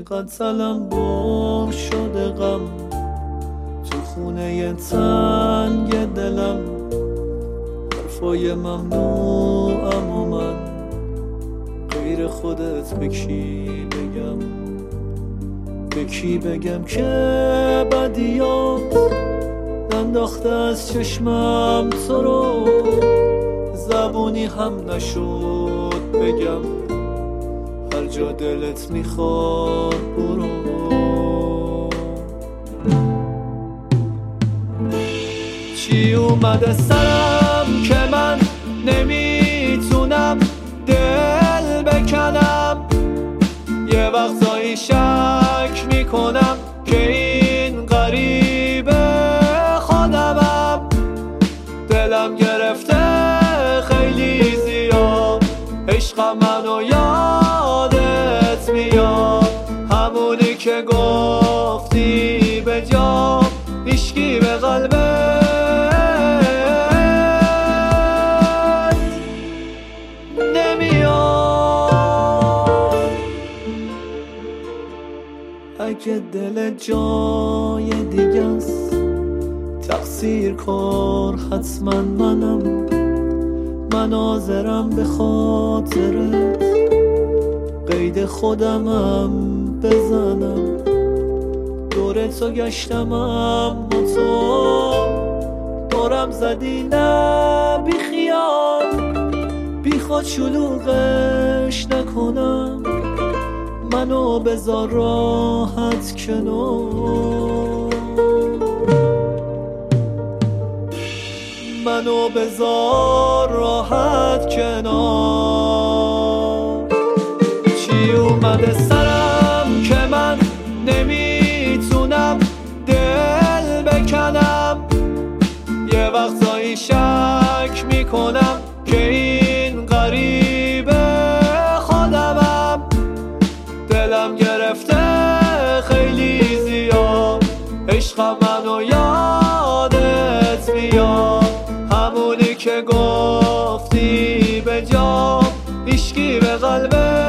چقدر تلمبار شده غم تو خونه تنگ دلم، حرفای ممنوعم و من غیر خودت به کی بگم، به کی بگم که بدیات ننداخته از چشمم تو رو، زبونی هم نشد بگم هر جا دلت میخواد برو. چی اومده سرم که من نمیتونم دل بکنم، یه وقتایی شک میکنم که این غریبه خودمم، دلم گرفته خیلی زیاد عشقم منو یادت میاد، همونی که گفتی به جا هیچکی به قلبت نمیاد. اگه دل جای دیگه است تقصیر کار حتما منم، من حاضرم به خاطرت قید خودمم بزنم، دور تو گشتم اما تو دورم زدی نه بی خیال، بی خود شلوغش نکنم، منو بذار راحت کنار، منو بذار راحت کنار. چی اومده سرم که من نمیتونم دل بکنم، یه وقتایی شک میکنم که این غریبه خودمم، دلم گرفته خیلی زیاد عشقم منو یادت میاد، همونی که گفتی به جا هیچکی به قلبت